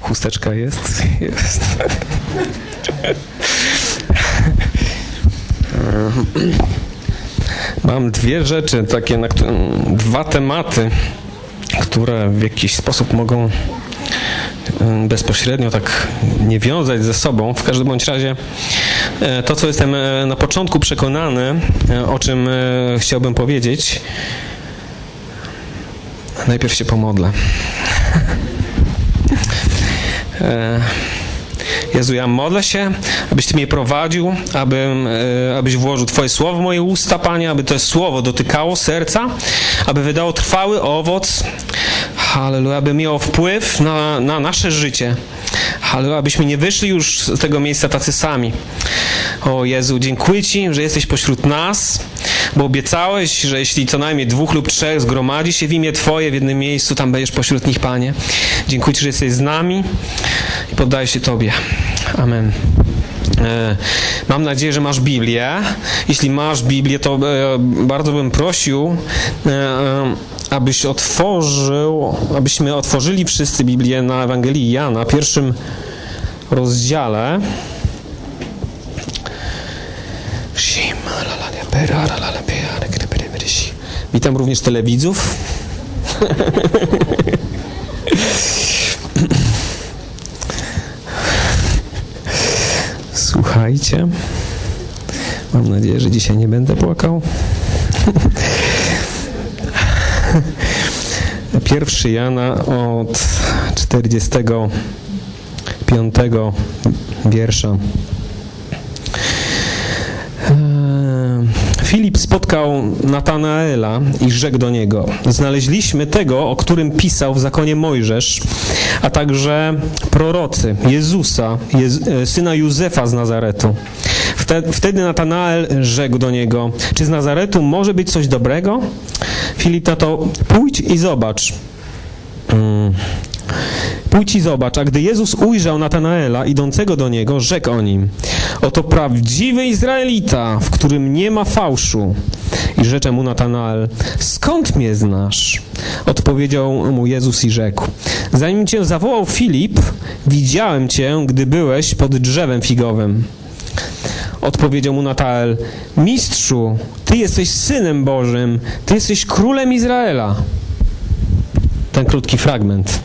Chusteczka jest? Jest. Mam dwie rzeczy, takie, dwa tematy, które w jakiś sposób mogą bezpośrednio tak nie wiązać ze sobą. W każdym bądź razie to, co jestem na początku przekonany, o czym chciałbym powiedzieć, najpierw się pomodlę. Jezu, ja modlę się, abyś Ty mnie prowadził, abyś włożył Twoje słowo w moje usta, Panie, aby to słowo dotykało serca, aby wydało trwały owoc, halleluja, aby miało wpływ na nasze życie. Halleluja, abyśmy nie wyszli już z tego miejsca tacy sami. O Jezu, dziękuję Ci, że jesteś pośród nas, bo obiecałeś, że jeśli co najmniej 2 lub 3 zgromadzi się w imię Twoje w jednym miejscu, tam będziesz pośród nich, Panie. Dziękuję Ci, że jesteś z nami i poddaję się Tobie. Amen. Mam nadzieję, że masz Biblię. Jeśli masz Biblię, to bardzo bym prosił, abyśmy otworzyli wszyscy Biblię na Ewangelii Jana, 1 rozdziale. Witam również telewidzów. Słuchajcie. Mam nadzieję, że dzisiaj nie będę płakał. 1 Jana od 45 wiersza. Filip spotkał Natanaela i rzekł do niego: znaleźliśmy tego, o którym pisał w zakonie Mojżesz, a także prorocy, Jezusa, syna Józefa z Nazaretu. Wtedy Natanael rzekł do niego: czy z Nazaretu może być coś dobrego? Filip na to: pójdź i zobacz. Pójdź i zobacz. A gdy Jezus ujrzał Natanaela idącego do niego, rzekł o nim: oto prawdziwy Izraelita, w którym nie ma fałszu. I rzecze mu Natanael: skąd mnie znasz? Odpowiedział mu Jezus i rzekł: zanim cię zawołał Filip, widziałem cię, gdy byłeś pod drzewem figowym. Odpowiedział mu Natanael: mistrzu, Ty jesteś Synem Bożym, Ty jesteś Królem Izraela. Ten krótki fragment.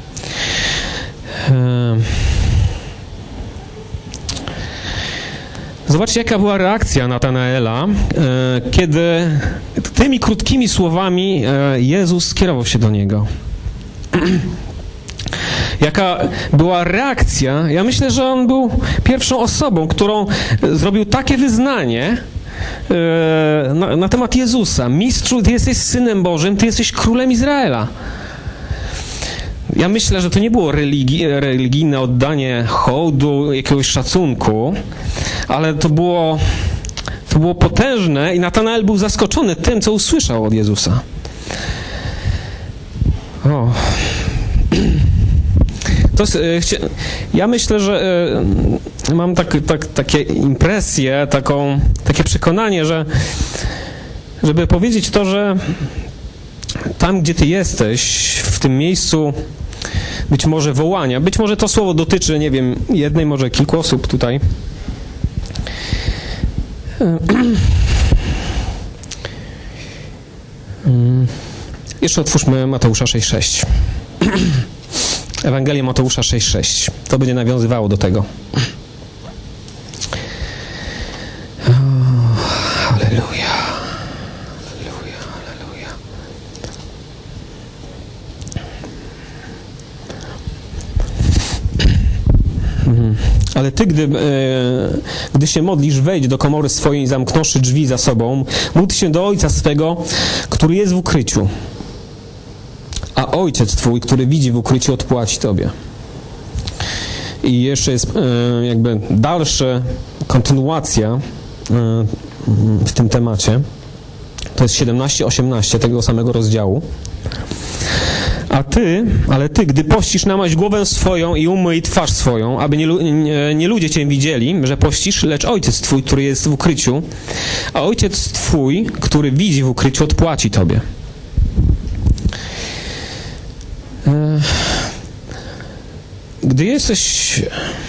Zobaczcie, jaka była reakcja Natanaela, kiedy tymi krótkimi słowami Jezus skierował się do niego. Jaka była reakcja? Ja myślę, że on był pierwszą osobą, którą zrobił takie wyznanie na temat Jezusa. Mistrzu, Ty jesteś Synem Bożym, Ty jesteś Królem Izraela. Ja myślę, że to nie było religijne oddanie hołdu, jakiegoś szacunku, ale to było potężne i Natanael był zaskoczony tym, co usłyszał od Jezusa. Ja myślę, że mam takie impresje, takie przekonanie, że żeby powiedzieć to, że tam, gdzie Ty jesteś, w tym miejscu być może wołania, być może to słowo dotyczy, nie wiem, jednej, może kilku osób tutaj. Jeszcze otwórzmy Mateusza 6,6. Ewangelię Mateusza 6,6. To będzie nawiązywało do tego. Halleluja. Halleluja, halleluja. Ale Ty, gdy się modlisz, wejdź do komory swojej, zamknąwszy drzwi za sobą, módl się do Ojca swego, który jest w ukryciu. A Ojciec Twój, który widzi w ukryciu, odpłaci Tobie. I jeszcze jest jakby dalsza kontynuacja w tym temacie. To jest 17-18 tego samego rozdziału. Ale ty, gdy pościsz, namaź głowę swoją i umyj twarz swoją, aby nie ludzie Cię widzieli, że pościsz, lecz Ojciec Twój, który jest w ukryciu, a Ojciec Twój, który widzi w ukryciu, odpłaci Tobie. Gdy jesteś...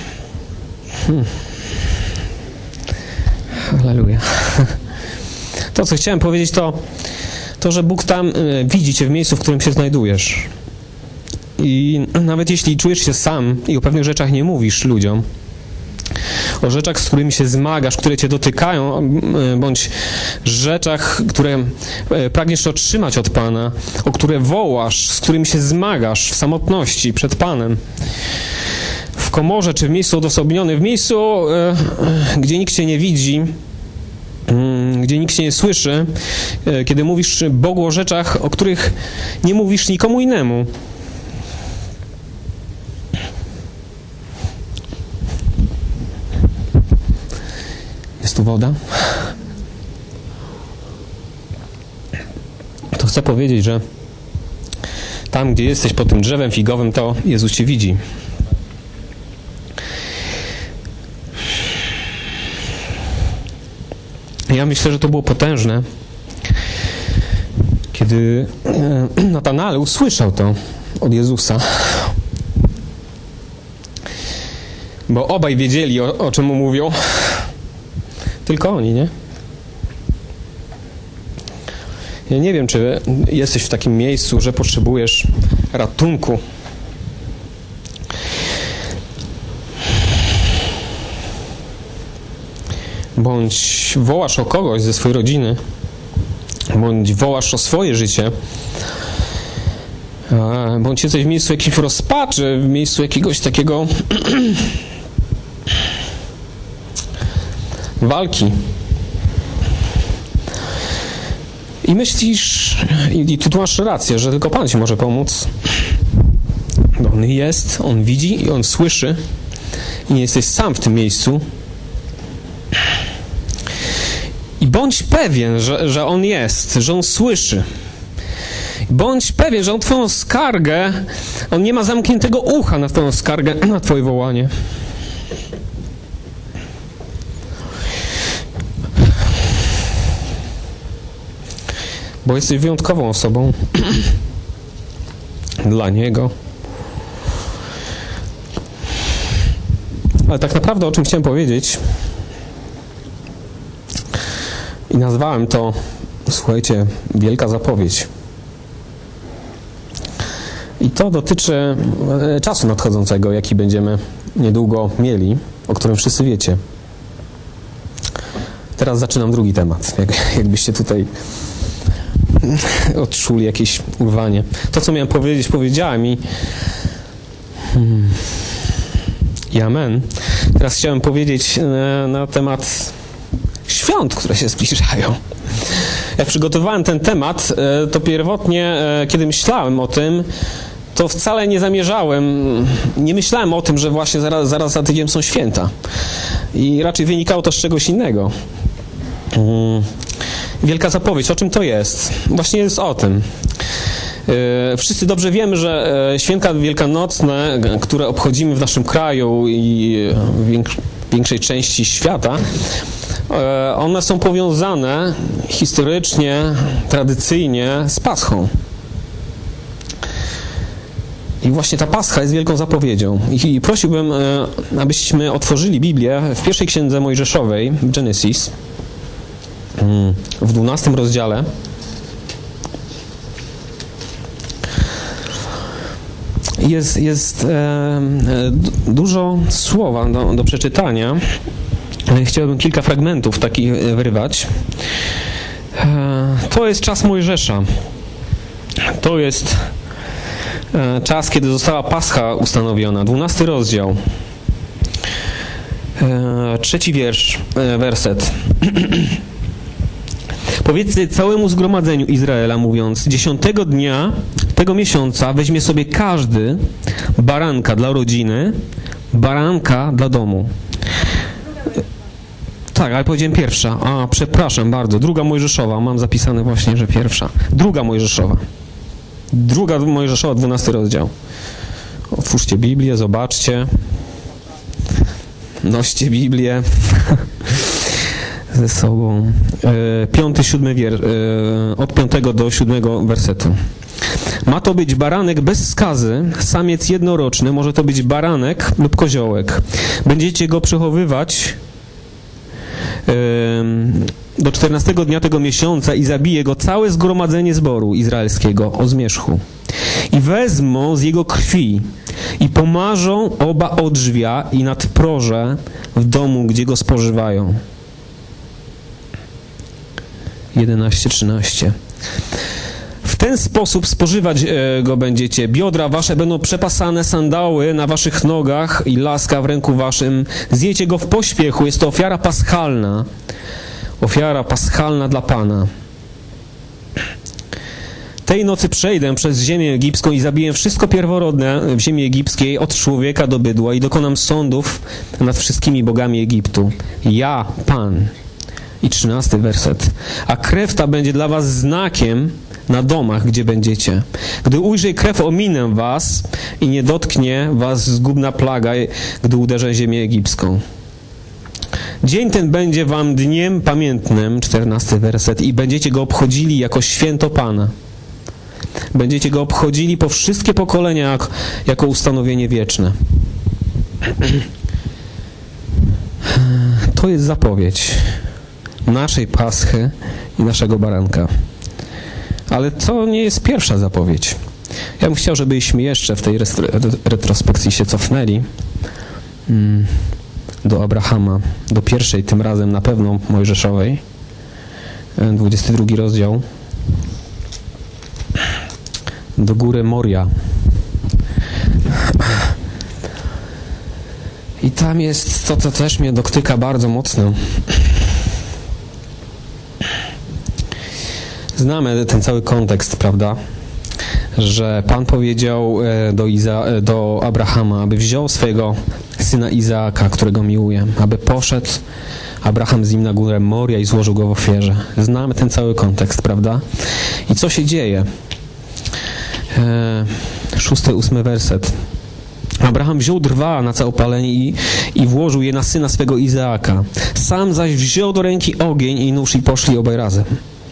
Halleluja. To, co chciałem powiedzieć, to, że Bóg tam widzi cię w miejscu, w którym się znajdujesz. I nawet jeśli czujesz się sam i o pewnych rzeczach nie mówisz ludziom, o rzeczach, z którymi się zmagasz, które cię dotykają, bądź rzeczach, które pragniesz otrzymać od Pana, o które wołasz, z którymi się zmagasz w samotności przed Panem, w komorze czy w miejscu odosobnionym, w miejscu, gdzie nikt cię nie widzi, gdzie nikt cię nie słyszy, kiedy mówisz Bogu o rzeczach, o których nie mówisz nikomu innemu. Jest tu woda? To chcę powiedzieć, że tam, gdzie jesteś pod tym drzewem figowym, to Jezus cię widzi. Ja myślę, że to było potężne, kiedy Natanael usłyszał to od Jezusa. Bo obaj wiedzieli, o czym mu mówią. Tylko oni, nie? Ja nie wiem, czy jesteś w takim miejscu, że potrzebujesz ratunku. Bądź wołasz o kogoś ze swojej rodziny, bądź wołasz o swoje życie, bądź jesteś w miejscu jakiejś rozpaczy, w miejscu jakiegoś takiego walki. I myślisz, i ty tu masz rację, że tylko Pan ci może pomóc. Bo On jest, On widzi i On słyszy i nie jesteś sam w tym miejscu. I bądź pewien, że On jest, że On słyszy. Bądź pewien, że On twoją skargę, On nie ma zamkniętego ucha na twoją skargę, na twoje wołanie. Bo jesteś wyjątkową osobą dla Niego. Ale tak naprawdę o czym chciałem powiedzieć i nazwałem to, słuchajcie, wielka zapowiedź. I to dotyczy czasu nadchodzącego, jaki będziemy niedługo mieli, o którym wszyscy wiecie. Teraz zaczynam drugi temat, jakbyście tutaj odczuli jakieś urwanie. To, co miałem powiedzieć, powiedziałem i amen. Teraz chciałem powiedzieć na temat świąt, które się zbliżają. Jak przygotowałem ten temat, to pierwotnie, kiedy myślałem o tym, to wcale nie zamierzałem, nie myślałem o tym, że właśnie zaraz za tydzień są święta. I raczej wynikało to z czegoś innego. Wielka zapowiedź, o czym to jest? Właśnie jest o tym. Wszyscy dobrze wiemy, że święta wielkanocne, które obchodzimy w naszym kraju i w większej części świata, one są powiązane historycznie, tradycyjnie z Paschą. I właśnie ta Pascha jest wielką zapowiedzią. I prosiłbym, abyśmy otworzyli Biblię w pierwszej księdze Mojżeszowej, Genesis, w 12 rozdziale. Jest dużo słowa do przeczytania. Chciałbym kilka fragmentów takich wyrywać. To jest czas Mojżesza. To jest czas, kiedy została Pascha ustanowiona. 12 rozdział. 3 werset. Powiedzcie całemu zgromadzeniu Izraela, mówiąc: 10 dnia tego miesiąca weźmie sobie każdy baranka dla rodziny, baranka dla domu. Tak, ale powiedziałem pierwsza. Przepraszam bardzo. Druga Mojżeszowa. Mam zapisane właśnie, że pierwsza. Druga Mojżeszowa. Druga Mojżeszowa, 12 rozdział. Otwórzcie Biblię, zobaczcie. Noście Biblię ze sobą. 5, 7 od 5 do 7 wersetu. Ma to być baranek bez skazy, samiec jednoroczny, może to być baranek lub koziołek. Będziecie go przechowywać do 14 dnia tego miesiąca i zabije go całe zgromadzenie zboru izraelskiego o zmierzchu. I wezmą z jego krwi i pomarzą oba odrzwia i nadproże w domu, gdzie go spożywają. 11:13. W ten sposób spożywać go będziecie. Biodra wasze będą przepasane, sandały na waszych nogach i laska w ręku waszym. Zjecie go w pośpiechu. Jest to ofiara paschalna. Ofiara paschalna dla Pana. Tej nocy przejdę przez ziemię egipską i zabiję wszystko pierworodne w ziemi egipskiej, od człowieka do bydła, i dokonam sądów nad wszystkimi bogami Egiptu. Ja, Pan. I 13 werset. A krew ta będzie dla was znakiem na domach, gdzie będziecie. Gdy ujrzy krew, ominę was i nie dotknie was zgubna plaga, gdy uderzę ziemię egipską. Dzień ten będzie wam dniem pamiętnym, 14 werset, i będziecie go obchodzili jako święto Pana. Będziecie go obchodzili po wszystkie pokolenia jako ustanowienie wieczne. To jest zapowiedź naszej Paschy i naszego baranka. Ale to nie jest pierwsza zapowiedź. Ja bym chciał, żebyśmy jeszcze w tej retrospekcji się cofnęli do Abrahama, do pierwszej, tym razem na pewno Mojżeszowej, 22 rozdział, do góry Moria. I tam jest to, co też mnie dotyka bardzo mocno. Znamy ten cały kontekst, prawda? Że Pan powiedział do Abrahama, aby wziął swojego syna Izaaka, którego miłuje, aby poszedł Abraham z nim na górę Moria i złożył go w ofierze. Znamy ten cały kontekst, prawda? I co się dzieje? 6-8 werset. Abraham wziął drwa na całopalenie i włożył je na syna swego Izaaka. Sam zaś wziął do ręki ogień i nóż i poszli obaj razem.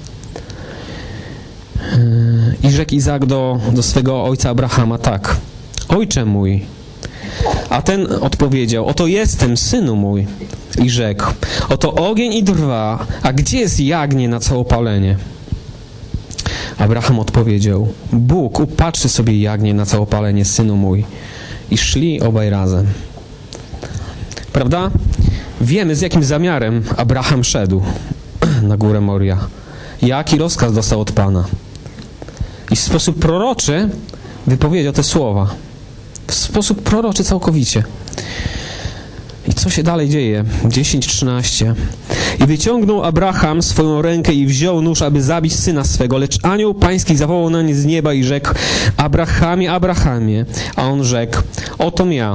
I rzekł Izaak do swego ojca Abrahama tak: Ojcze mój. A ten odpowiedział: Oto jestem, synu mój. I rzekł: Oto ogień i drwa, a gdzie jest jagnię na całopalenie? Abraham odpowiedział: Bóg upatrzy sobie jagnię na całopalenie, synu mój. I szli obaj razem. Prawda? Wiemy, z jakim zamiarem Abraham szedł na górę Moria. Jaki rozkaz dostał od Pana. I w sposób proroczy wypowiedział te słowa. W sposób proroczy całkowicie. I co się dalej dzieje? 10:13. I wyciągnął Abraham swoją rękę i wziął nóż, aby zabić syna swego, lecz anioł pański zawołał na nie z nieba i rzekł: Abrahamie, Abrahamie. A on rzekł: Otom ja.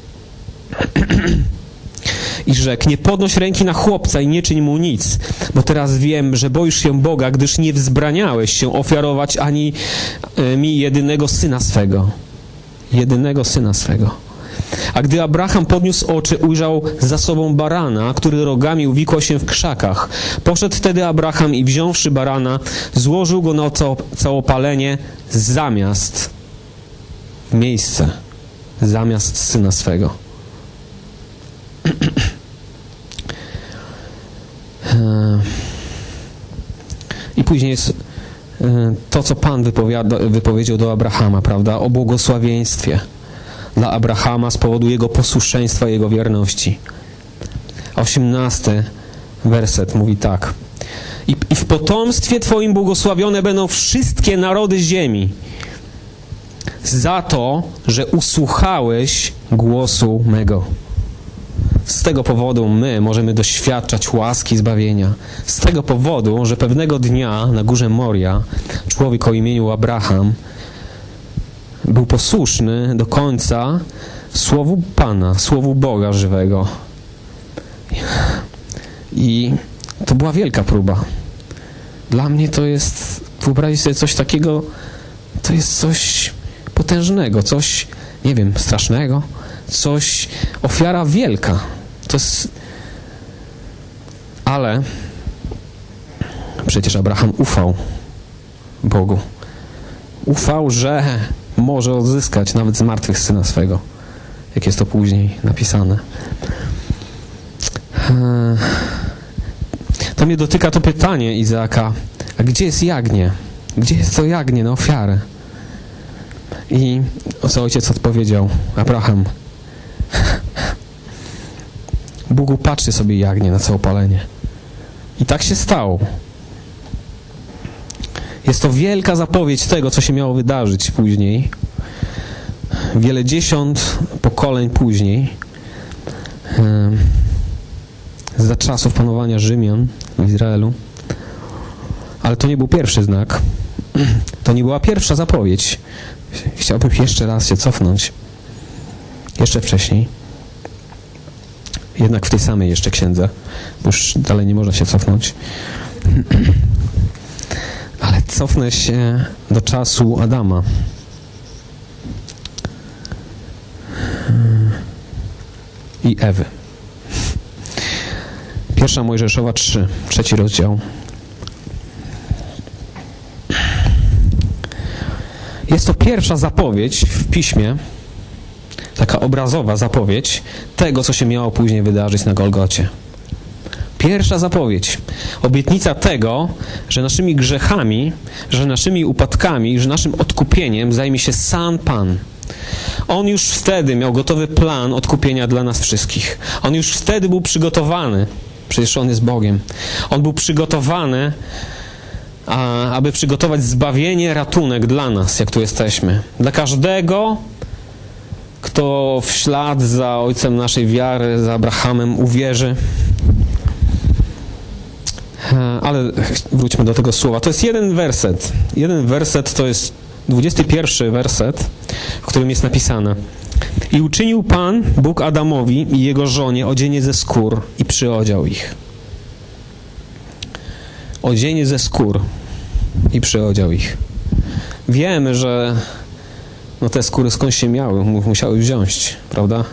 I rzekł: Nie podnoś ręki na chłopca i nie czyń mu nic, bo teraz wiem, że boisz się Boga, gdyż nie wzbraniałeś się ofiarować ani mi jedynego syna swego. Jedynego syna swego. A gdy Abraham podniósł oczy, ujrzał za sobą barana, który rogami uwikłał się w krzakach. Poszedł wtedy Abraham i wziąwszy barana, złożył go na całopalenie zamiast syna swego. I później jest to, co Pan wypowiedział do Abrahama, prawda? O błogosławieństwie dla Abrahama z powodu jego posłuszeństwa i jego wierności. 18 werset mówi tak: I w potomstwie Twoim błogosławione będą wszystkie narody ziemi za to, że usłuchałeś głosu mego. Z tego powodu my możemy doświadczać łaski zbawienia. Z tego powodu, że pewnego dnia na górze Moria człowiek o imieniu Abraham był posłuszny do końca słowu Pana, słowu Boga żywego. I to była wielka próba. Dla mnie to jest, wyobraźcie sobie coś takiego, to jest coś potężnego, coś, nie wiem, strasznego, coś, ofiara wielka. To jest... Ale przecież Abraham ufał Bogu. Ufał, że może odzyskać nawet z martwych syna swego, jak jest to później napisane. To mnie dotyka to pytanie Izaaka, a gdzie jest jagnię? Gdzie jest to jagnię na ofiarę? I co ojciec odpowiedział? Abraham, Bóg upatrzy sobie jagnię na całopalenie. I tak się stało. Jest to wielka zapowiedź tego, co się miało wydarzyć później. Wiele dziesiąt pokoleń później, za czasów panowania Rzymian w Izraelu. Ale to nie był pierwszy znak. To nie była pierwsza zapowiedź. Chciałbym jeszcze raz się cofnąć. Jeszcze wcześniej. Jednak w tej samej jeszcze księdze. Bo już dalej nie można się cofnąć. Ale cofnę się do czasu Adama. I Ewy. 1 Mojżeszowa 3, 3 rozdział. Jest to pierwsza zapowiedź w Piśmie, taka obrazowa zapowiedź tego, co się miało później wydarzyć na Golgocie. Pierwsza zapowiedź. Obietnica tego, że naszymi grzechami, że naszymi upadkami, że naszym odkupieniem zajmie się sam Pan. On już wtedy miał gotowy plan odkupienia dla nas wszystkich. On już wtedy był przygotowany. Przecież On jest Bogiem. On był przygotowany, aby przygotować zbawienie, ratunek dla nas, jak tu jesteśmy. Dla każdego, kto w ślad za ojcem naszej wiary, za Abrahamem uwierzy. Ale wróćmy do tego słowa. To jest jeden werset. Jeden werset to jest 21 werset, w którym jest napisane: i uczynił Pan, Bóg Adamowi i jego żonie odzienie ze skór i przyodział ich. Odzienie ze skór i przyodział ich. Wiemy, że te skóry skądś się musiały wziąć, prawda?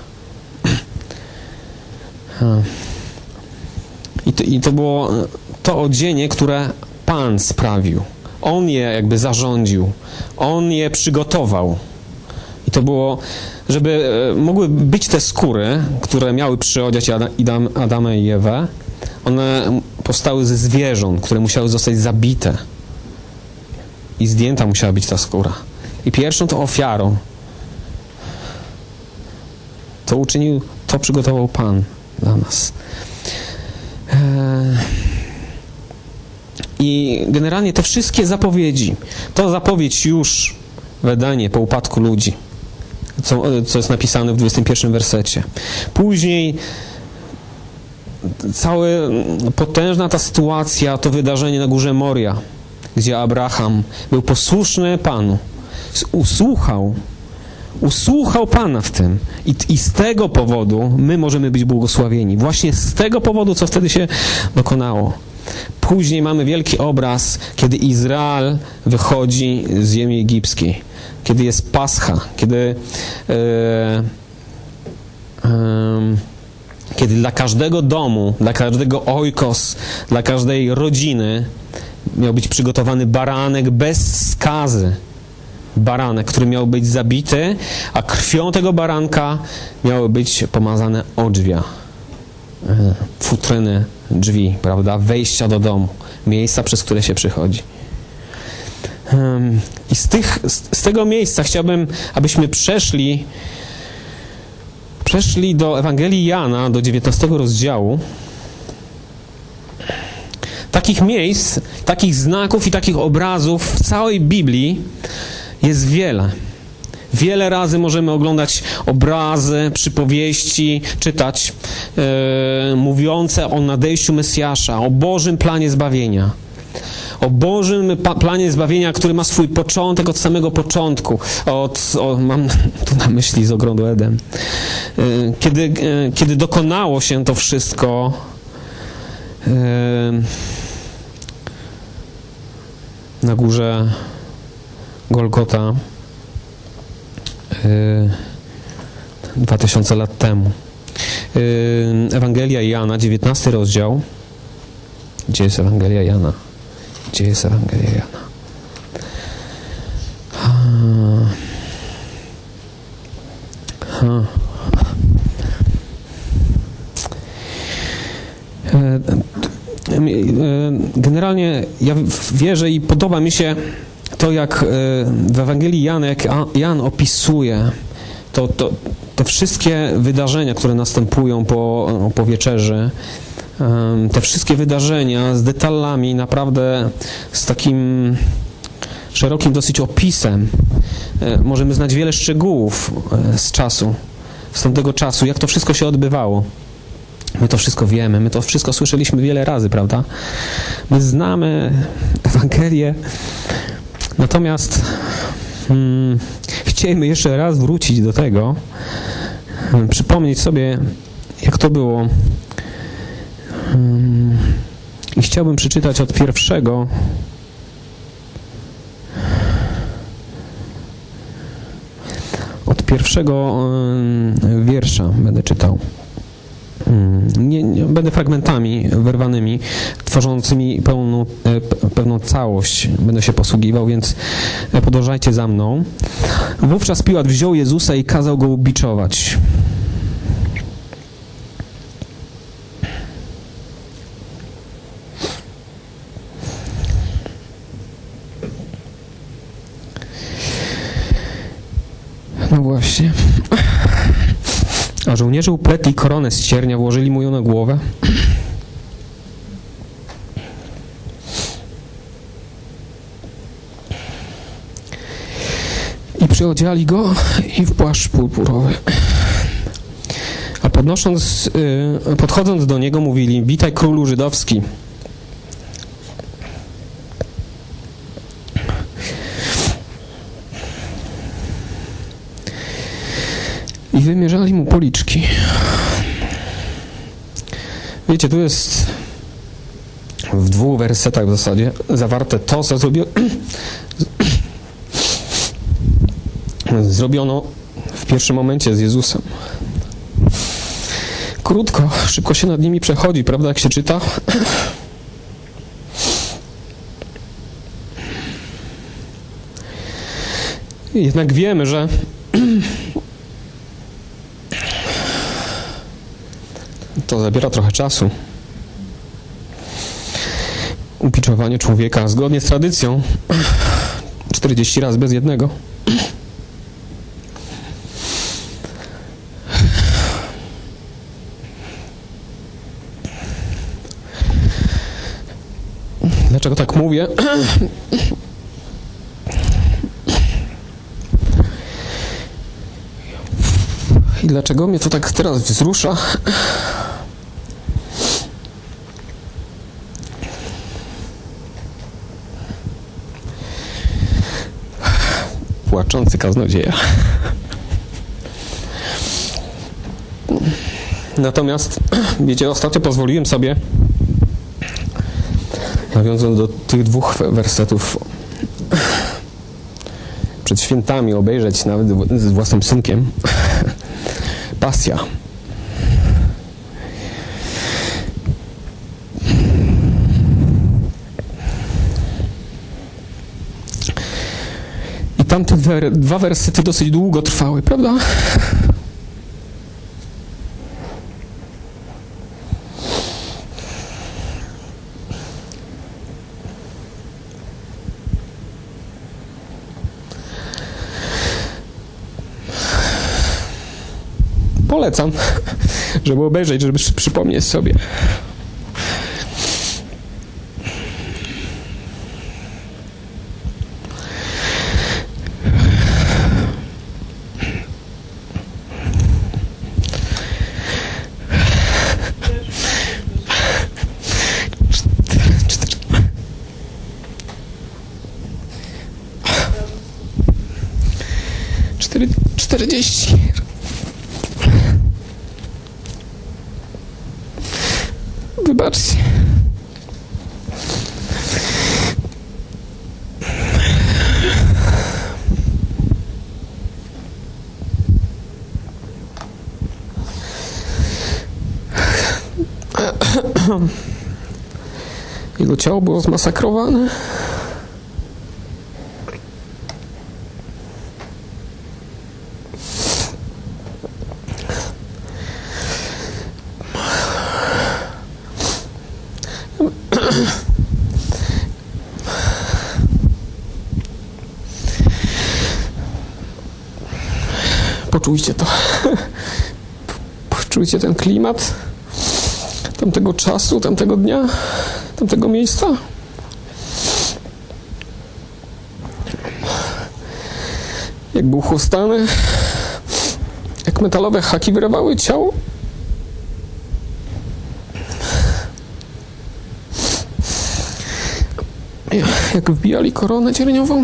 I to było to odzienie, które Pan sprawił. On je jakby zarządził. On je przygotował. I to było, żeby mogły być te skóry, które miały przyodziać Adama i Ewę, one powstały ze zwierząt, które musiały zostać zabite. I zdjęta musiała być ta skóra. I pierwszą to ofiarą. To uczynił, to przygotował Pan dla nas. I generalnie te wszystkie zapowiedzi, to zapowiedź już w Edenie po upadku ludzi, co jest napisane w 21 wersecie. Później cała potężna ta sytuacja, to wydarzenie na górze Moria, gdzie Abraham był posłuszny Panu. Usłuchał Pana w tym. I z tego powodu my możemy być błogosławieni. Właśnie z tego powodu, co wtedy się dokonało. Później mamy wielki obraz, kiedy Izrael wychodzi z ziemi egipskiej. Kiedy jest Pascha. Kiedy dla każdego domu, dla każdego ojkos, dla każdej rodziny miał być przygotowany baranek bez skazy. Baranek, który miał być zabity, a krwią tego baranka miały być pomazane odrzwia. Futryny drzwi, prawda? Wejścia do domu. Miejsca, przez które się przychodzi. I z tego miejsca chciałbym, abyśmy przeszli do Ewangelii Jana, do 19 rozdziału. Takich miejsc, takich znaków i takich obrazów w całej Biblii jest wiele. Wiele razy możemy oglądać obrazy, przypowieści, czytać mówiące o nadejściu Mesjasza, o Bożym planie zbawienia. O Bożym planie zbawienia, który ma swój początek od samego początku. Mam tu na myśli z ogrodu Eden. Kiedy dokonało się to wszystko, na górze Golgota 2000 lat temu. Ewangelia Jana, 19 rozdział. Gdzie jest Ewangelia Jana? Gdzie jest Ewangelia Jana? Generalnie ja wierzę i podoba mi się to, jak w Ewangelii Jana, jak Jan opisuje te wszystkie wydarzenia, które następują po wieczerzy, te wszystkie wydarzenia z detalami, naprawdę z takim szerokim dosyć opisem. Możemy znać wiele szczegółów z tamtego czasu, jak to wszystko się odbywało. My to wszystko wiemy, my to wszystko słyszeliśmy wiele razy, prawda? My znamy Ewangelię, natomiast chcielibyśmy jeszcze raz wrócić do tego, przypomnieć sobie, jak to było. I chciałbym przeczytać od pierwszego wiersza będę czytał. Nie, będę fragmentami wyrwanymi, tworzącymi pewną całość będę się posługiwał, więc podążajcie za mną. Wówczas Piłat wziął Jezusa i kazał go ubiczować. No właśnie. A żołnierze upletli koronę z ciernia, włożyli mu ją na głowę. I przyodziali go i w płaszcz purpurowy. A podchodząc do niego, mówili: witaj, królu żydowski. I wymierzali mu policzki. Wiecie, tu jest w 2 wersetach w zasadzie zawarte to, co zrobiono w pierwszym momencie z Jezusem. Krótko, szybko się nad nimi przechodzi, prawda, jak się czyta? Jednak wiemy, że to zabiera trochę czasu. Ubiczowanie człowieka zgodnie z tradycją 40 razy bez jednego. Dlaczego tak mówię? I dlaczego mnie to tak teraz wzrusza? Płaczący kaznodzieja. Natomiast, wiecie, ostatnio pozwoliłem sobie, nawiązując do tych 2 wersetów, przed świętami obejrzeć nawet z własnym synkiem Pasja. I tamte 2 wersety dosyć długo trwały, prawda? Polecam, żeby obejrzeć, żeby przypomnieć sobie. Czterdzieści. Wybaczcie. Jego ciało było zmasakrowane. Poczujcie to. Poczujcie ten klimat tamtego czasu, tamtego dnia, tamtego miejsca. Jak był chłostany, jak metalowe haki wyrywały ciało. Jak wbijali koronę cierniową.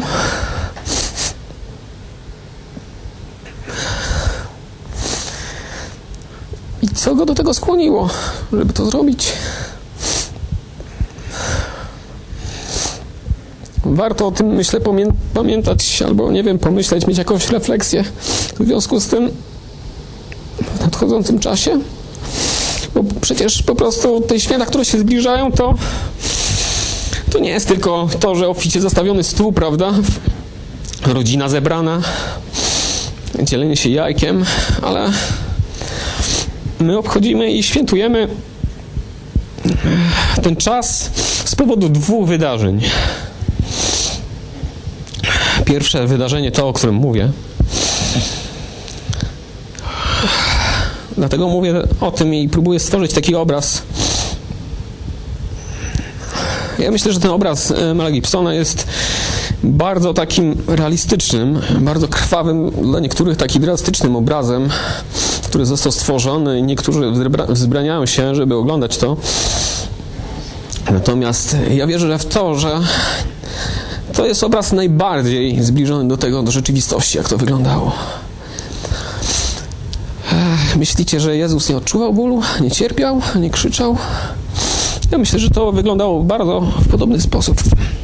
I co go do tego skłoniło, żeby to zrobić? Warto o tym, myślę, pamiętać, albo nie wiem, pomyśleć, mieć jakąś refleksję w związku z tym w nadchodzącym czasie. Bo przecież po prostu te święta, które się zbliżają, to nie jest tylko to, że obficie zastawiony stół, prawda? Rodzina zebrana, dzielenie się jajkiem, ale my obchodzimy i świętujemy ten czas z powodu dwóch wydarzeń. Pierwsze wydarzenie to, o którym mówię. Dlatego mówię o tym i próbuję stworzyć taki obraz. Ja myślę, że ten obraz Mela Gibsona jest bardzo takim realistycznym, bardzo krwawym, dla niektórych taki drastycznym obrazem, który został stworzony i niektórzy wzbraniają się, żeby oglądać to. Natomiast ja wierzę w to, że to jest obraz najbardziej zbliżony do rzeczywistości, jak to wyglądało. Myślicie, że Jezus nie odczuwał bólu, nie cierpiał, nie krzyczał? Ja myślę, że to wyglądało bardzo w podobny sposób.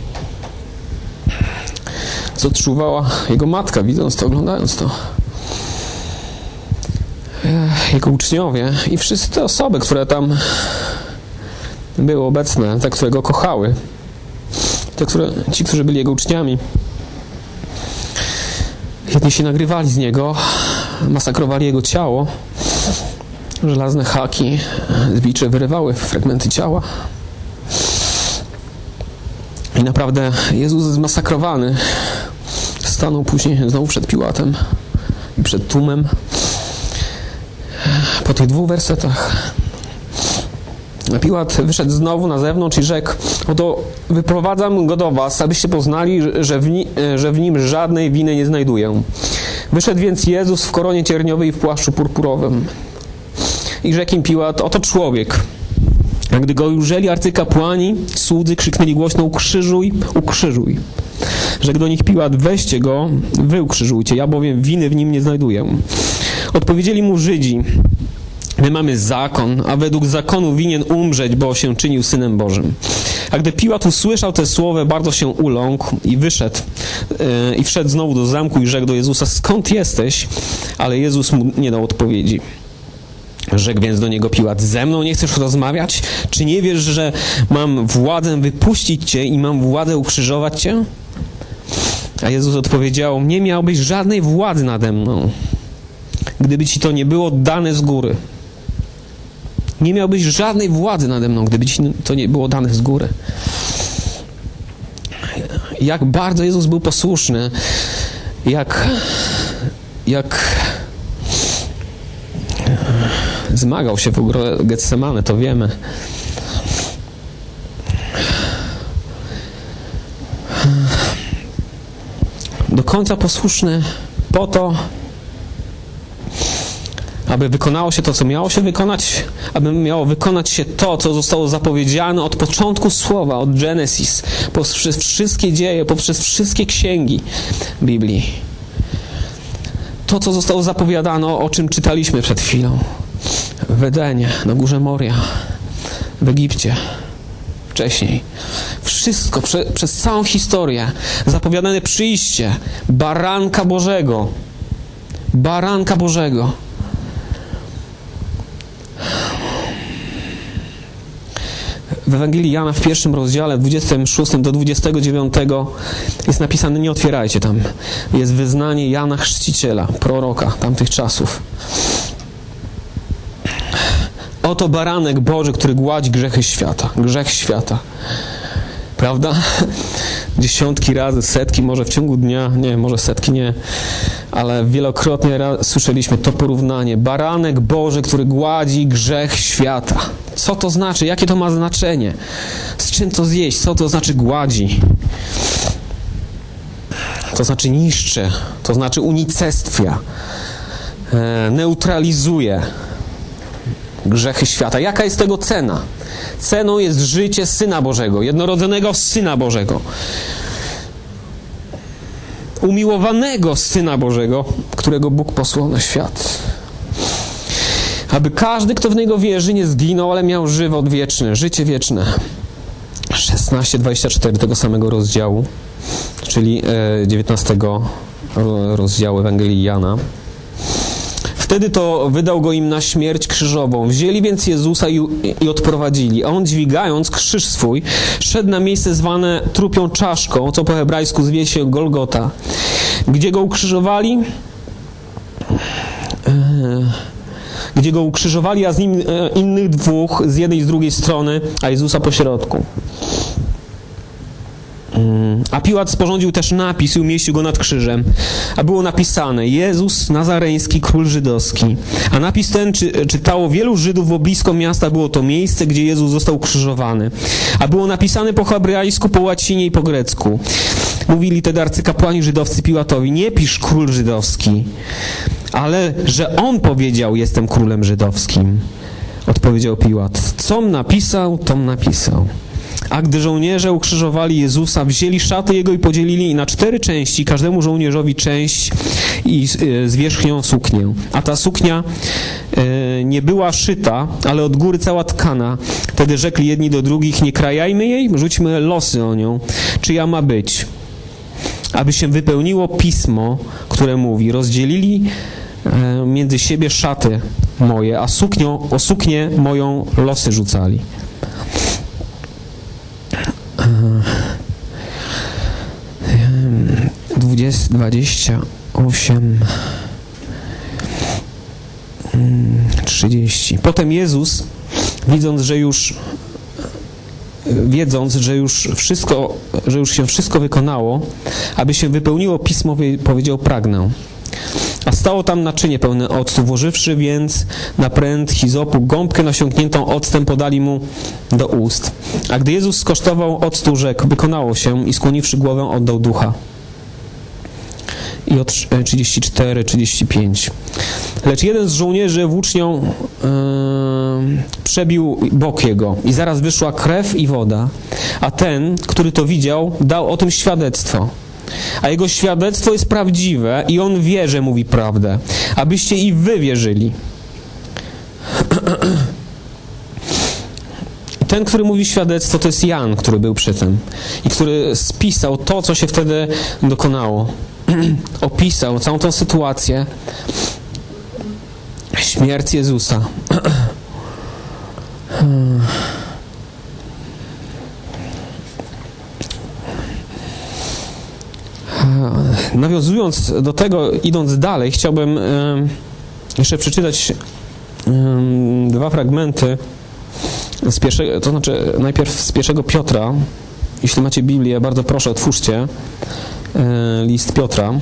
Co odczuwała jego matka, widząc to, oglądając to. Jego uczniowie i wszystkie te osoby, które tam były obecne, te, które go kochały, ci, którzy byli jego uczniami. Jedni się nagrywali z niego, masakrowali jego ciało, żelazne haki, zbicze wyrywały fragmenty ciała. I naprawdę Jezus zmasakrowany stanął później znowu przed Piłatem i przed tłumem. Po tych dwóch wersetach Piłat wyszedł znowu na zewnątrz i rzekł: oto wyprowadzam go do was, abyście poznali, że w nim żadnej winy nie znajduję. Wyszedł więc Jezus w koronie cierniowej i w płaszczu purpurowym. I rzekł im Piłat: oto człowiek. A gdy go ujrzeli arcykapłani, słudzy krzyknęli głośno: ukrzyżuj, ukrzyżuj. Rzekł do nich Piłat: weźcie go, wy ukrzyżujcie, ja bowiem winy w nim nie znajduję. Odpowiedzieli mu Żydzi: my mamy zakon, a według zakonu winien umrzeć, bo się czynił Synem Bożym. A gdy Piłat usłyszał te słowa, bardzo się uląkł i wyszedł i wszedł znowu do zamku i rzekł do Jezusa: skąd jesteś? Ale Jezus mu nie dał odpowiedzi. Rzekł więc do niego Piłat: ze mną nie chcesz rozmawiać? Czy nie wiesz, że mam władzę wypuścić cię i mam władzę ukrzyżować cię? A Jezus odpowiedział: nie miałbyś żadnej władzy nade mną, gdyby ci to nie było dane z góry. Nie miałbyś żadnej władzy nade mną, gdyby ci to nie było dane z góry. Jak bardzo Jezus był posłuszny, jak zmagał się w ogóle Getsemane, to wiemy. Do końca posłuszny po to, aby wykonało się to, co miało się wykonać, aby miało wykonać się to, co zostało zapowiedziane od początku słowa, od Genesis, poprzez wszystkie dzieje, poprzez wszystkie księgi Biblii. To, co zostało zapowiadane, o czym czytaliśmy przed chwilą. W Edenie, na górze Moria, w Egipcie, wcześniej. Wszystko, przez całą historię zapowiadane przyjście Baranka Bożego. Baranka Bożego. W Ewangelii Jana w 1 rozdziale, 26 do 29 jest napisane: nie otwierajcie tam. Jest wyznanie Jana Chrzciciela, proroka tamtych czasów. Oto baranek Boży, który gładzi grzechy świata. Grzech świata. Prawda? Dziesiątki razy, setki, może w ciągu dnia, nie, może setki nie, ale wielokrotnie słyszeliśmy to porównanie. Baranek Boży, który gładzi grzech świata. Co to znaczy? Jakie to ma znaczenie? Z czym to zjeść? Co to znaczy gładzi? To znaczy niszczy, to znaczy unicestwia, neutralizuje grzechy świata. Jaka jest tego cena? Ceną jest życie Syna Bożego, jednorodzonego Syna Bożego, umiłowanego Syna Bożego, którego Bóg posłał na świat. Aby każdy, kto w Niego wierzy, nie zginął, ale miał żywot wieczny, życie wieczne. 16:24 tego samego rozdziału, czyli 19 rozdziału Ewangelii Jana. Wtedy to wydał go im na śmierć krzyżową. Wzięli więc Jezusa i odprowadzili. A on, dźwigając krzyż swój, szedł na miejsce zwane trupią czaszką, co po hebrajsku zwie się Golgota. Gdzie go ukrzyżowali? A z nim innych dwóch z jednej i z drugiej strony, a Jezusa po środku. A Piłat sporządził też napis i umieścił go nad krzyżem. A było napisane: Jezus Nazareński, król żydowski. A napis ten czytało wielu Żydów, bo blisko miasta było to miejsce, gdzie Jezus został ukrzyżowany. A było napisane po hebrajsku, po łacinie i po grecku. Mówili tedy arcykapłani żydowscy Piłatowi: nie pisz król żydowski, ale że on powiedział: jestem królem żydowskim. Odpowiedział Piłat: com napisał, tom napisał. A gdy żołnierze ukrzyżowali Jezusa, wzięli szaty Jego i podzielili na 4 części, każdemu żołnierzowi część i zwierzchnią suknię. A ta suknia nie była szyta, ale od góry cała tkana. Wtedy rzekli jedni do drugich: nie krajajmy jej, rzućmy losy o nią, czyja ma być. Aby się wypełniło pismo, które mówi: rozdzielili między siebie szaty moje, a o suknię moją losy rzucali. 28:30. Potem Jezus, wiedząc, że już się wszystko wykonało, aby się wypełniło pismo, powiedział: pragnę. A stało tam naczynie pełne octu. Włożywszy więc na pręt hizopu gąbkę nasiąkniętą octem, podali mu do ust. A gdy Jezus skosztował octu, rzekł: wykonało się, i skłoniwszy głowę, oddał ducha. I od 34-35. Lecz jeden z żołnierzy włócznią przebił bok jego i zaraz wyszła krew i woda. A ten, który to widział, dał o tym świadectwo. A jego świadectwo jest prawdziwe i on wie, że mówi prawdę, abyście i wy wierzyli. Ten, który mówi świadectwo, to jest Jan, który był przy tym i który spisał to, co się wtedy dokonało. Opisał całą tą sytuację, śmierć Jezusa. Nawiązując do tego, idąc dalej, chciałbym jeszcze przeczytać 2 fragmenty z pierwszego, to znaczy najpierw z 1 Piotra. Jeśli macie Biblię, bardzo proszę, otwórzcie list Piotra.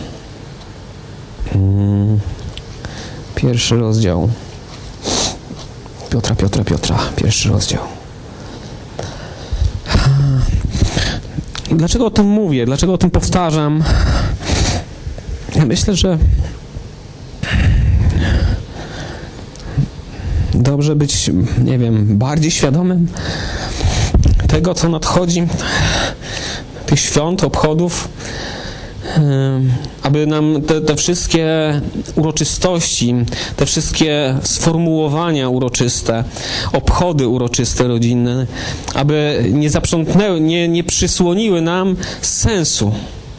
1 rozdział. Piotra. 1 rozdział. Dlaczego o tym mówię? Dlaczego o tym powtarzam? Ja myślę, że dobrze być, nie wiem, bardziej świadomym tego, co nadchodzi, tych świąt, obchodów, aby nam te wszystkie uroczystości, te wszystkie sformułowania uroczyste, obchody uroczyste, rodzinne, aby nie zaprzątnęły, nie przysłoniły nam sensu,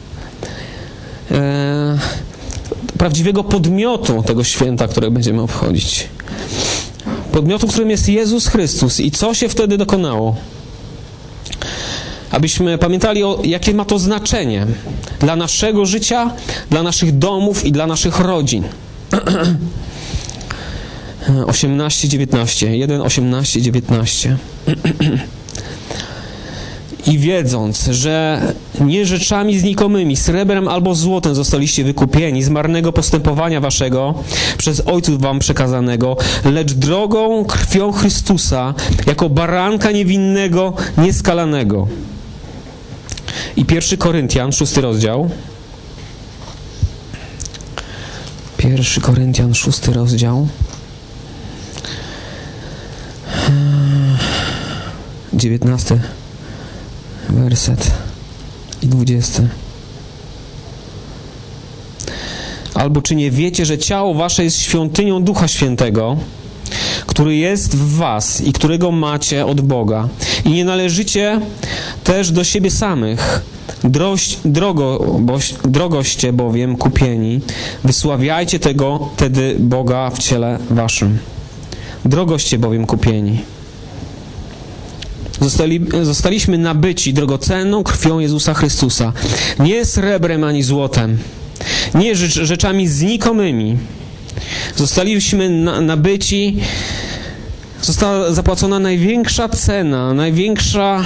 prawdziwego podmiotu tego święta, które będziemy obchodzić. Podmiotu, którym jest Jezus Chrystus i co się wtedy dokonało. Abyśmy pamiętali, jakie ma to znaczenie dla naszego życia, dla naszych domów i dla naszych rodzin. 18-19. I wiedząc, że nie rzeczami znikomymi, srebrem albo złotem zostaliście wykupieni z marnego postępowania waszego przez ojców wam przekazanego, lecz drogą krwią Chrystusa, jako baranka niewinnego, nieskalanego. I 1 Koryntian, 6 rozdział. 1 Koryntian, 6 rozdział. 19 werset i 20. Albo czy nie wiecie, że ciało wasze jest świątynią Ducha Świętego, który jest w was i którego macie od Boga, i nie należycie też do siebie samych, drogoście bowiem kupieni, wysławiajcie tego wtedy Boga w ciele waszym. Drogoście bowiem kupieni. Zostaliśmy nabyci drogocenną krwią Jezusa Chrystusa. Nie srebrem ani złotem, nie rzeczami znikomymi. Zostaliśmy nabyci, została zapłacona największa cena, największa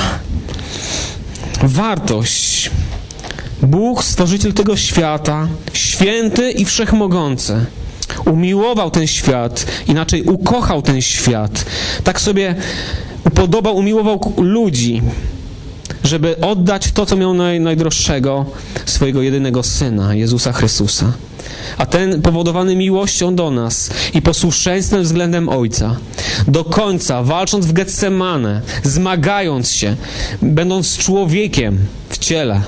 wartość. Bóg, Stworzyciel tego świata, święty i wszechmogący, umiłował ten świat, inaczej ukochał ten świat. Tak sobie upodobał, umiłował ludzi, żeby oddać to, co miał najdroższego, swojego jedynego Syna, Jezusa Chrystusa. A ten, powodowany miłością do nas i posłuszeństwem względem Ojca, do końca, walcząc w Getsemane, zmagając się, będąc człowiekiem w ciele,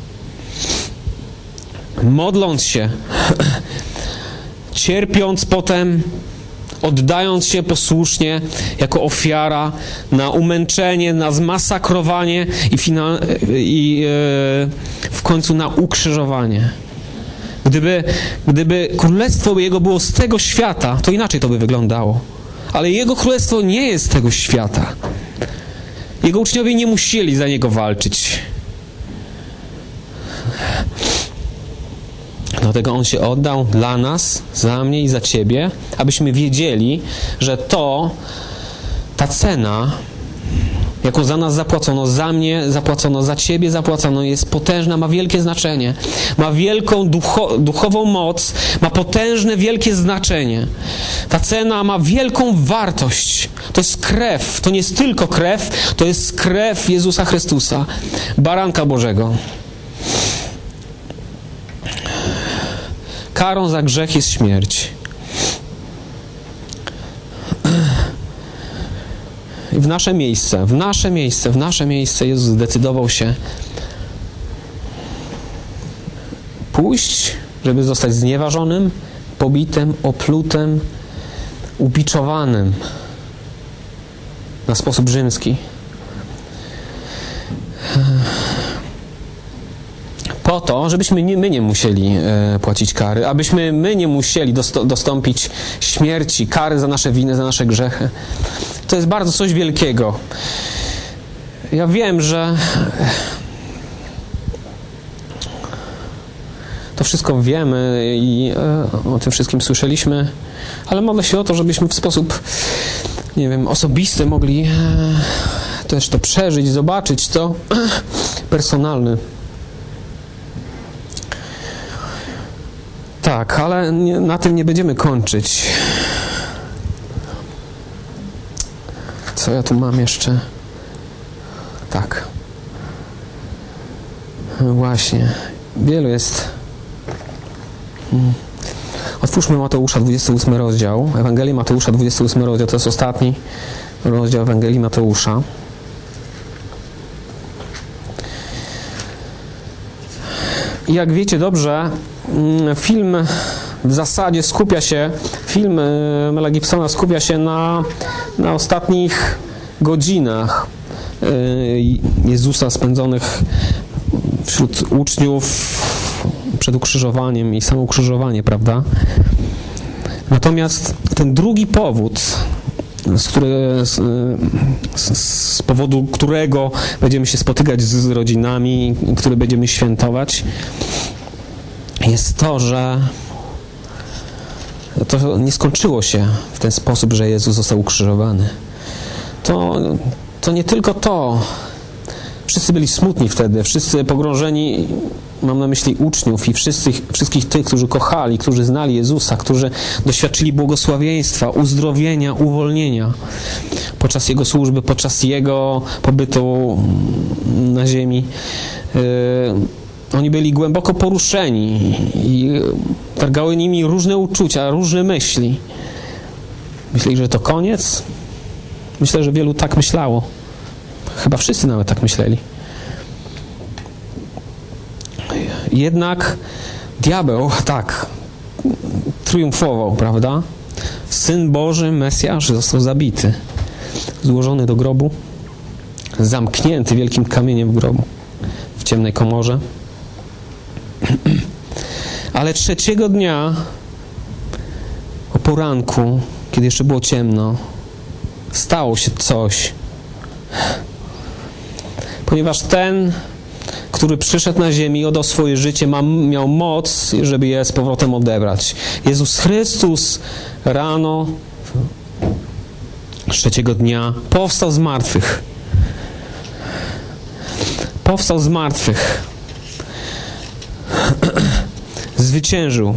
modląc się, cierpiąc potem, oddając się posłusznie jako ofiara na umęczenie, na zmasakrowanie i w końcu na ukrzyżowanie. Gdyby królestwo Jego było z tego świata, to inaczej to by wyglądało. Ale Jego królestwo nie jest z tego świata. Jego uczniowie nie musieli za Niego walczyć. Dlatego On się oddał dla nas, za mnie i za Ciebie, abyśmy wiedzieli, że ta cena, jaką za nas zapłacono, za mnie zapłacono, za Ciebie zapłacono, jest potężna, ma wielkie znaczenie. Ma wielką duchową moc, ma potężne, wielkie znaczenie. Ta cena ma wielką wartość. To jest krew, to nie jest tylko krew, to jest krew Jezusa Chrystusa, Baranka Bożego. Karą za grzech jest śmierć. I w nasze miejsce Jezus zdecydował się pójść, żeby zostać znieważonym, pobitym, oplutym, ubiczowanym na sposób rzymski. Po to, żebyśmy my nie musieli płacić kary, abyśmy my nie musieli dostąpić śmierci, kary za nasze winy, za nasze grzechy. To jest bardzo coś wielkiego. Ja wiem, że to wszystko wiemy i o tym wszystkim słyszeliśmy, ale modlę się o to, żebyśmy w sposób, nie wiem, osobisty mogli też to przeżyć, zobaczyć to personalny. Tak, ale na tym nie będziemy kończyć. Co ja tu mam jeszcze? Tak. Właśnie. Wielu jest. Otwórzmy Mateusza, 28 rozdział. Ewangelii Mateusza, 28 rozdział. To jest ostatni rozdział Ewangelii Mateusza. I jak wiecie dobrze, film w zasadzie film Mela Gibsona skupia się na ostatnich godzinach Jezusa spędzonych wśród uczniów przed ukrzyżowaniem i samo ukrzyżowanie, prawda? Natomiast ten drugi powód, z powodu którego będziemy się spotykać z rodzinami, który będziemy świętować, jest to, że to nie skończyło się w ten sposób, że Jezus został ukrzyżowany. To nie tylko to. Wszyscy byli smutni wtedy, wszyscy pogrążeni, mam na myśli uczniów i wszystkich tych, którzy kochali, którzy znali Jezusa, którzy doświadczyli błogosławieństwa, uzdrowienia, uwolnienia podczas Jego służby, podczas Jego pobytu na ziemi. Oni byli głęboko poruszeni i targały nimi różne uczucia, różne myśli. Myśleli, że to koniec? Myślę, że wielu tak myślało. Chyba wszyscy nawet tak myśleli. Jednak diabeł, tak, triumfował, prawda? Syn Boży, Mesjasz został zabity, złożony do grobu, zamknięty wielkim kamieniem w grobu, w ciemnej komorze. Ale trzeciego dnia, o poranku, kiedy jeszcze było ciemno, stało się coś. Ponieważ ten, który przyszedł na ziemię i oddał swoje życie, miał moc, żeby je z powrotem odebrać. Jezus Chrystus rano trzeciego dnia powstał z martwych. Powstał z martwych. Zwyciężył.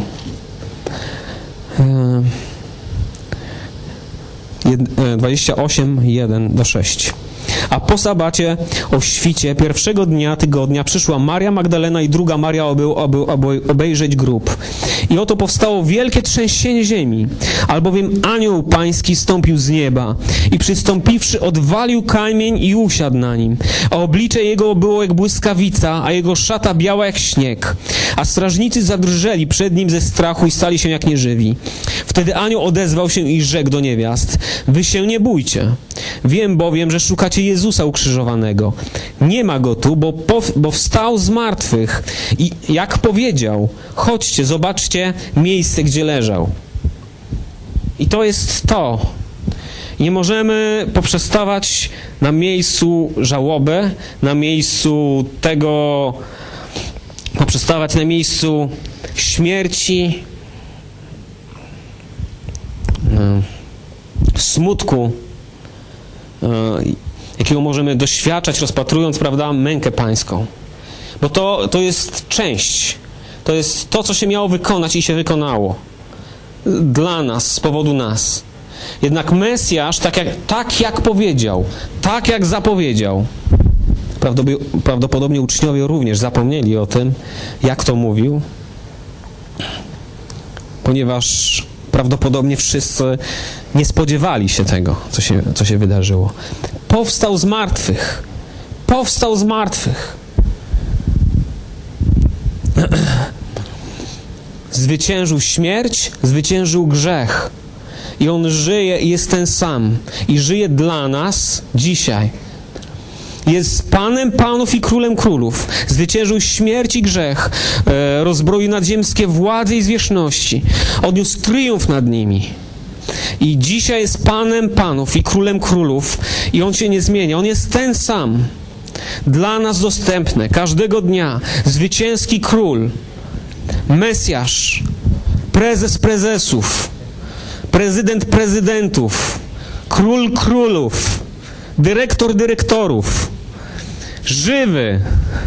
28:1-6. A po sabacie o świcie pierwszego dnia tygodnia przyszła Maria Magdalena i druga Maria, aby obejrzeć grób. I oto powstało wielkie trzęsienie ziemi, albowiem anioł pański zstąpił z nieba i przystąpiwszy odwalił kamień i usiadł na nim. A oblicze jego było jak błyskawica, a jego szata biała jak śnieg. A strażnicy zadrżeli przed nim ze strachu i stali się jak nieżywi. Wtedy anioł odezwał się i rzekł do niewiast: wy się nie bójcie. Wiem bowiem, że szukacie Jezusa ukrzyżowanego. Nie ma go tu, bo wstał z martwych. I jak powiedział, chodźcie, zobaczcie miejsce, gdzie leżał. I to jest to. Nie możemy poprzestawać na miejscu żałoby, na miejscu tego, poprzestawać na miejscu śmierci, smutku, jakiego możemy doświadczać, rozpatrując, prawda, mękę pańską. Bo to jest część. To jest to, co się miało wykonać i się wykonało. Dla nas, z powodu nas. Jednak Mesjasz, tak jak powiedział, tak jak zapowiedział, prawdopodobnie uczniowie również zapomnieli o tym, jak to mówił, ponieważ prawdopodobnie wszyscy nie spodziewali się tego, co się wydarzyło. Powstał z martwych. Powstał z martwych. Zwyciężył śmierć, zwyciężył grzech. I On żyje i jest ten sam. I żyje dla nas dzisiaj. Jest Panem Panów i Królem Królów. Zwyciężył śmierć i grzech. Rozbroił nadziemskie władze i zwierzchności. Odniósł triumf nad nimi. I dzisiaj jest Panem Panów i Królem Królów. I On się nie zmienia. On jest ten sam. Dla nas dostępny. Każdego dnia. Zwycięski Król. Mesjasz. Prezes prezesów. Prezydent prezydentów. Król królów. Dyrektor dyrektorów. Żywy.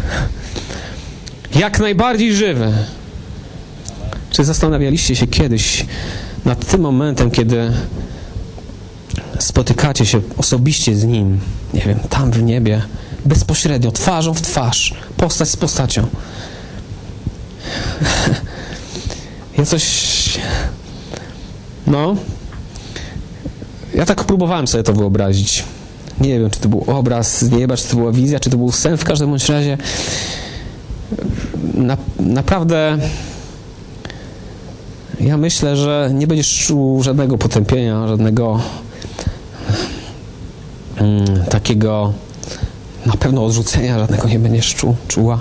Jak najbardziej żywy. Czy zastanawialiście się kiedyś nad tym momentem, kiedy spotykacie się osobiście z Nim, nie wiem, tam w niebie, bezpośrednio, twarzą w twarz, postać z postacią. Ja tak próbowałem sobie to wyobrazić. Nie wiem, czy to był obraz z nieba, czy to była wizja, czy to był sen. W każdym bądź razie naprawdę ja myślę, że nie będziesz czuł żadnego potępienia, żadnego takiego na pewno odrzucenia, żadnego nie będziesz czuła.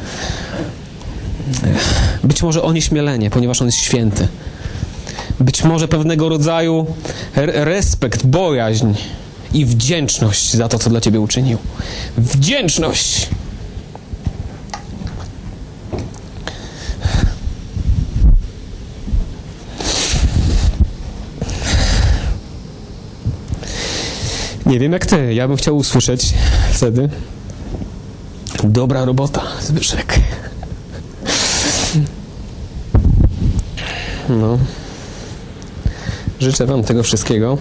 Być może onieśmielenie, ponieważ On jest święty. Być może pewnego rodzaju respekt, bojaźń i wdzięczność za to, co dla Ciebie uczynił. Wdzięczność! Nie wiem jak Ty, ja bym chciał usłyszeć wtedy Dobra robota, Zbyszek. No. Życzę wam tego wszystkiego.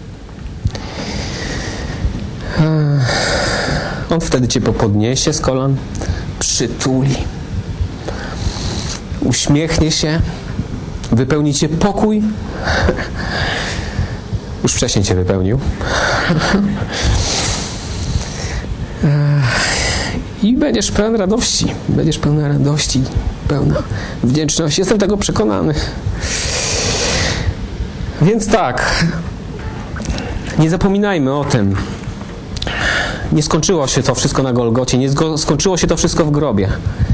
On wtedy cię podniesie z kolan, przytuli, uśmiechnie się, wypełni cię pokój. Już wcześniej cię wypełnił. I będziesz pełen radości. Będziesz pełna radości, pełna wdzięczności. Jestem tego przekonany. Więc tak, nie zapominajmy o tym. Nie skończyło się to wszystko na Golgocie, nie skończyło się to wszystko w grobie.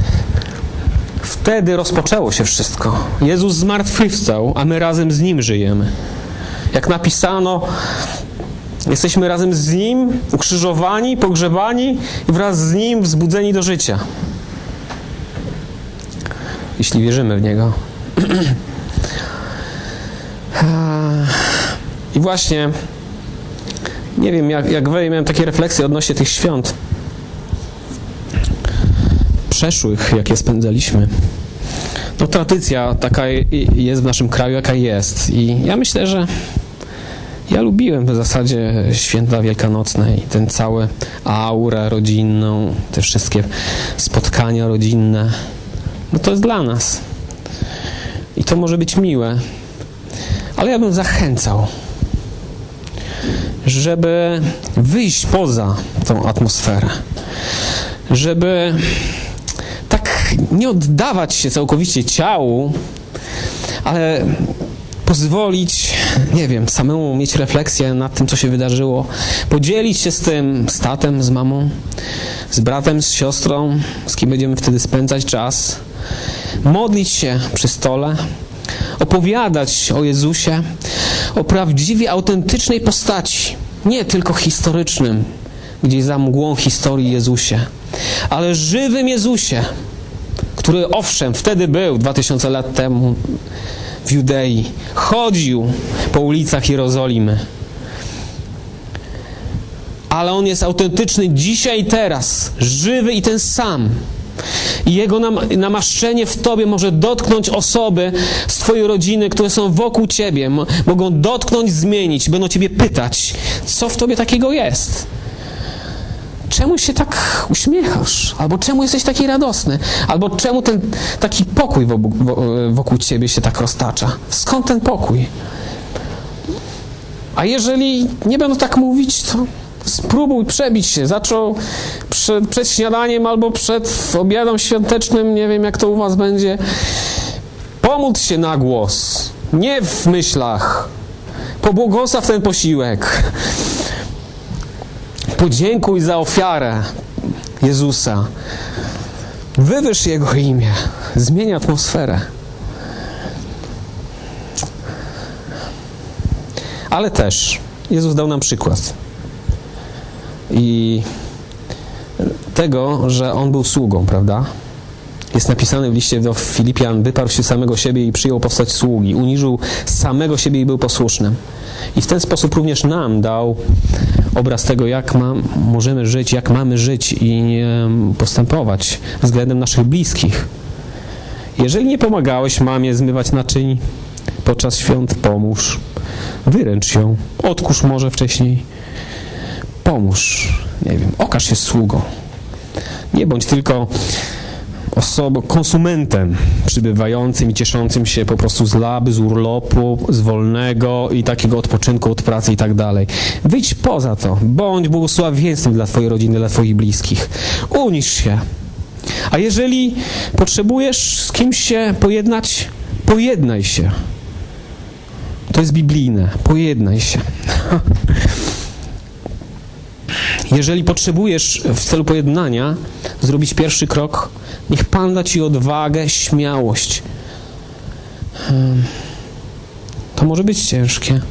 Wtedy rozpoczęło się wszystko. Jezus zmartwychwstał, a my razem z Nim żyjemy. Jak napisano, jesteśmy razem z Nim ukrzyżowani, pogrzebani i wraz z Nim wzbudzeni do życia. Jeśli wierzymy w Niego. I właśnie, nie wiem, jak wy, miałem takie refleksje odnośnie tych świąt przeszłych, jakie spędzaliśmy. No tradycja taka jest w naszym kraju, jaka jest. I ja myślę, że ja lubiłem w zasadzie święta wielkanocne i ten cały aurę rodzinną, te wszystkie spotkania rodzinne. No to jest dla nas. I to może być miłe. Ale ja bym zachęcał, żeby wyjść poza tą atmosferę. Żeby tak nie oddawać się całkowicie ciału, ale pozwolić, nie wiem, samemu mieć refleksję nad tym, co się wydarzyło. Podzielić się z tym, z tatem, z mamą, z bratem, z siostrą, z kim będziemy wtedy spędzać czas. Modlić się przy stole. Opowiadać o Jezusie, o prawdziwie autentycznej postaci. Nie tylko historycznym, gdzieś za mgłą historii Jezusie, ale żywym Jezusie, który owszem, wtedy był 2000 lat temu w Judei. Chodził po ulicach Jerozolimy. Ale On jest autentyczny dzisiaj i teraz. Żywy i ten sam. I Jego namaszczenie w Tobie może dotknąć osoby z Twojej rodziny, które są wokół Ciebie. Mogą dotknąć, zmienić. Będą Ciebie pytać, co w Tobie takiego jest. Czemu się tak uśmiechasz? Albo czemu jesteś taki radosny? Albo czemu ten taki pokój wokół Ciebie się tak roztacza? Skąd ten pokój? A jeżeli nie będą tak mówić, to spróbuj przebić się. Zaczął przed śniadaniem albo przed obiadem świątecznym, nie wiem jak to u was będzie, pomódl się na głos. Nie w myślach. Pobłogosław ten posiłek. Podziękuj za ofiarę Jezusa. Wywyższ Jego imię. Zmień atmosferę. Ale też Jezus dał nam przykład. I tego, że On był sługą, prawda? Jest napisane w liście do Filipian, wyparł się samego siebie i przyjął postać sługi. Uniżył samego siebie i był posłusznym. I w ten sposób również nam dał obraz tego, jak możemy żyć, jak mamy żyć i postępować względem naszych bliskich. Jeżeli nie pomagałeś mamie zmywać naczyń podczas świąt, pomóż. Wyręcz ją. Odkurz może wcześniej. Pomóż. Nie wiem, okaż się sługą. Nie bądź tylko konsumentem przybywającym i cieszącym się po prostu z laby, z urlopu, z wolnego i takiego odpoczynku od pracy i tak dalej. Wyjdź poza to. Bądź błogosławieństwem dla Twojej rodziny, dla Twoich bliskich. Unisz się. A jeżeli potrzebujesz z kimś się pojednać, pojednaj się. To jest biblijne. Pojednaj się. Jeżeli potrzebujesz w celu pojednania zrobić pierwszy krok, niech Pan da Ci odwagę, śmiałość. To może być ciężkie.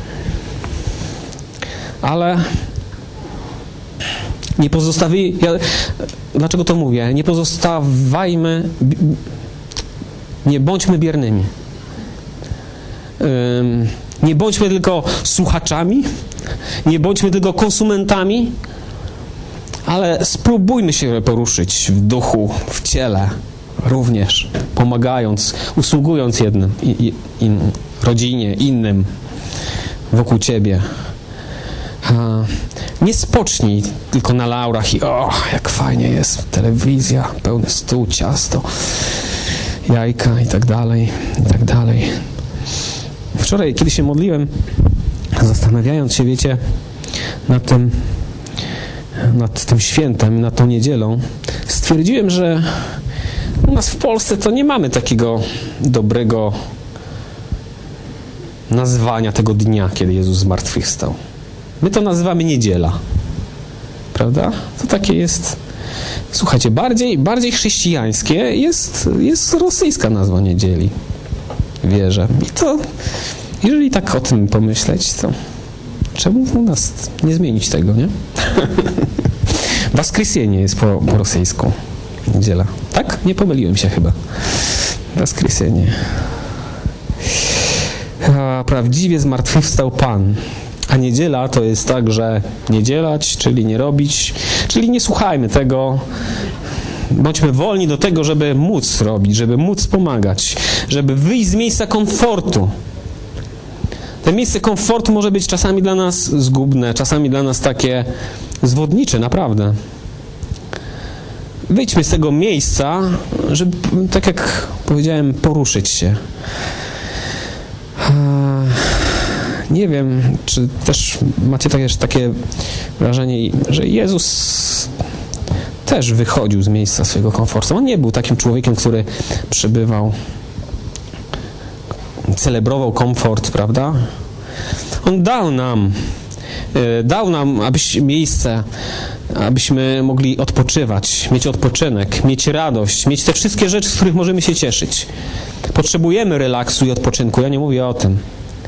Ale nie dlaczego to mówię? Nie pozostawajmy, nie bądźmy biernymi. Nie bądźmy tylko słuchaczami, nie bądźmy tylko konsumentami, ale spróbujmy się poruszyć w duchu, w ciele również, pomagając, usługując jednym, rodzinie, innym wokół ciebie. Nie spocznij tylko na laurach i jak fajnie jest telewizja, pełny stół, ciasto, jajka i tak dalej, i tak dalej. Wczoraj, kiedy się modliłem, zastanawiając się, wiecie, nad tym świętem, nad tą niedzielą, stwierdziłem, że u nas w Polsce to nie mamy takiego dobrego nazwania tego dnia, kiedy Jezus zmartwychwstał. My to nazywamy niedziela. Prawda? To takie jest... Słuchajcie, bardziej chrześcijańskie jest rosyjska nazwa niedzieli. Wierzę. I to, jeżeli tak o tym pomyśleć, to czemu u nas nie zmienić tego, nie? Воскресенье jest po rosyjsku. Niedziela. Tak? Nie pomyliłem się chyba. Воскресенье. Prawdziwie zmartwychwstał Pan. A niedziela to jest tak, że nie dzielać, czyli nie robić, czyli nie słuchajmy tego. Bądźmy wolni do tego, żeby móc robić, żeby móc pomagać, żeby wyjść z miejsca komfortu. To miejsce komfortu może być czasami dla nas zgubne, czasami dla nas takie zwodnicze, naprawdę. Wyjdźmy z tego miejsca, żeby, tak jak powiedziałem, poruszyć się. Nie wiem, czy też macie takie wrażenie, że Jezus też wychodził z miejsca swojego komfortu. On nie był takim człowiekiem, który przebywał, celebrował komfort, prawda? On dał nam miejsce, abyśmy mogli odpoczywać, mieć odpoczynek, mieć radość, mieć te wszystkie rzeczy, z których możemy się cieszyć. Potrzebujemy relaksu i odpoczynku. Ja nie mówię o tym.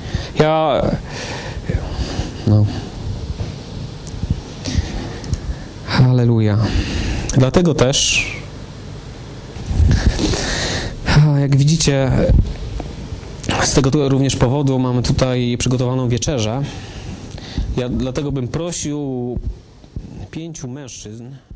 Halleluja. Dlatego też, jak widzicie, z tego również powodu mamy tutaj przygotowaną wieczerzę. Ja dlatego bym prosił 5 mężczyzn,